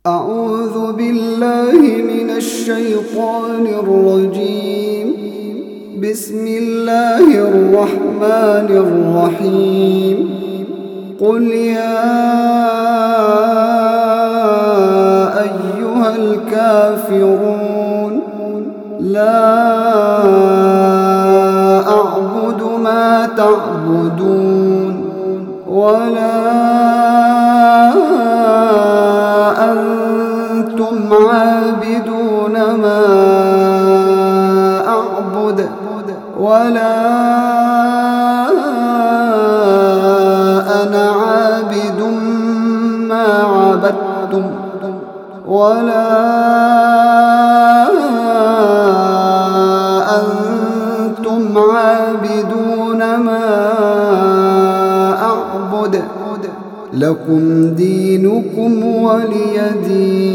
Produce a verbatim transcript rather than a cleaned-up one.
أعوذ بالله من الشيطان الرجيم. بسم الله الرحمن الرحيم. قل يا أيها الكافرون لا أعبد ما تعبدون ولا أنتم عابدون ما أعبد ولا أنا عابد ما عبدتم ولا أنتم عابدون ما أعبد لكم دينكم ولي دين.